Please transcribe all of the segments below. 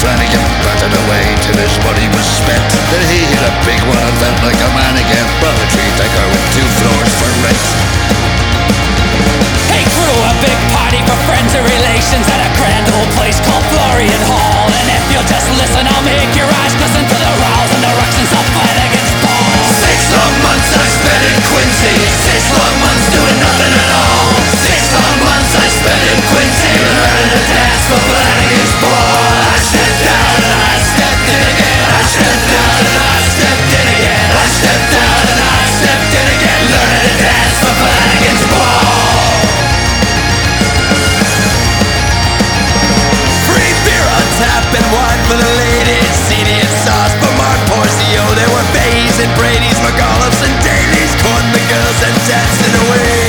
Flanagan battered away till his money was spent. Then he hit a big one and felt like a man again. Bought a three-decker with 2 floors for rent. He threw a big party for friends and relations at a grand old place called Florian Hall. And if you'll just listen, I'll make your eyes glisten to the rows and the ructions of Flanagan's ball. 6 long months I spent in Quincy, 6 long months doing nothing at all. 6 long months I spent in Quincy, learning to dance for Flanagan's ball. I stepped out and I stepped in again. I stepped out and I stepped in again. I stepped out and I stepped in again, learning to dance for Flanagan's ball. Free beer on tap and wine for the ladies, CD and sauce for Mark Porcio. There were Bays and Brady's, McAuliffe's and Daly's, courting the girls and dancing away.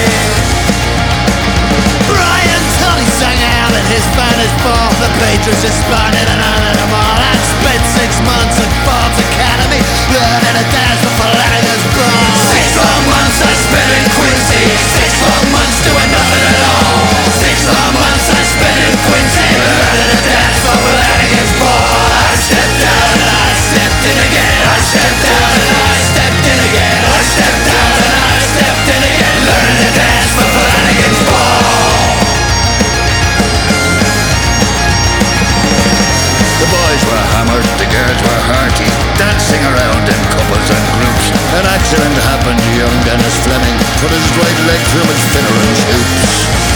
Brian Tully sang out at his finest ball. The patrons responded and honored them all. I spent 6 months at Forbes Academy, learning to dance for Flanagan's ball. 6 long months I spent in Quincy, 6 long months doing nothing at all. 6 long months I spent in Quincy, learning to dance for Flanagan's ball. I stepped out and I stepped in again. I stepped out and I stepped in again. I stepped out and I stepped in again, learning to dance for Flanagan's ball. The boys were hammered, the girls were hearty, dancing around in couples and groups. An accident happened to young Dennis Fleming, put his right leg through his Finneran's hoops.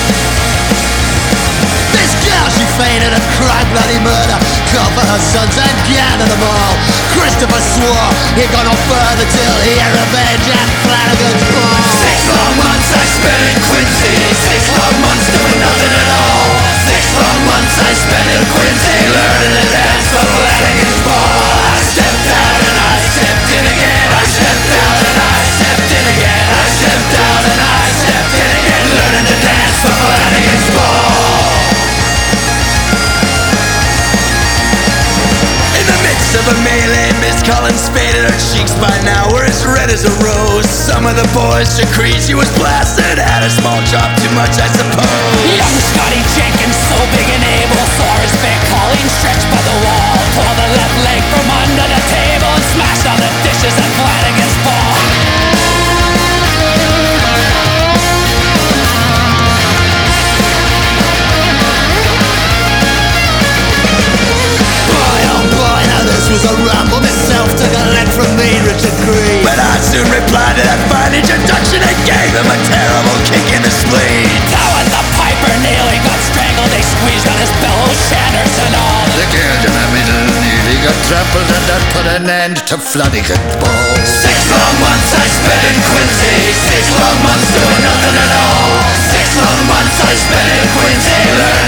This girl, she fainted and cried bloody murder, called for her sons and gathered them all. Christopher swore he'd go no further till he had revenge at Flanagan's ball. 6 long months I spent in Quincy, 6 long months doing nothing at all. 6 long months I spent in Quincy, learning to dance for Flanagan's ball. I stepped out and I stepped in again. I stepped out and I stepped in again. I stepped out and I stepped in again, learning to dance for Flanagan's ball. In the midst of a melee, Miss Collins faded. Her cheeks by now were as red as a rose. Some of the boys secreted she was blasted, had a small chop, too much I suppose. Young Scotty Jenkins, so big and able, saw his big Colleen stretched by the wall. Tore the left leg from under the table and smashed all the dishes at Flanagan's ball. Boy, oh boy, now this was a rumble. Myself took a leg from me, Richard Green. But I soon replied to that fine introduction and gave him a terrible kick in the spleen. Towered the piper, nearly got strangled. They squeezed on his bellows, shatters and all. The girl in the middle nearly got trampled, and that put an end to Flanagan's ball. 6 long months I spent in Quincy, 6 long months doing nothing at all. 6 long months I spent in Quincy, learning